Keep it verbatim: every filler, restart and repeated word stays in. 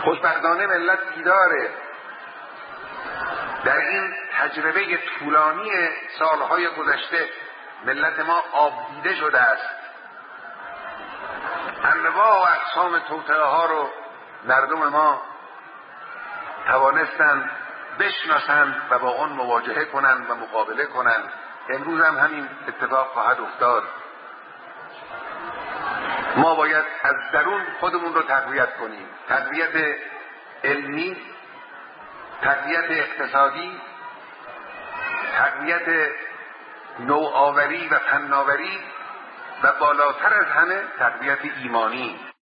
خوشبختانه ملت بیداره. در این تجربه طولانی سالهای گذشته ملت ما آبدیده شده است. انواع و اقسام توطئه ها رو مردم ما توانستند بشناسند و با آن مواجهه کنند و مقابله کنند. امروز هم همین اتفاق خواهد افتاد. ما باید از درون خودمون رو تقویت کنیم. تقویت علمی، تقویت اقتصادی، تقویت نوآوری و فناوری و بالاتر از همه تقویت ایمانی.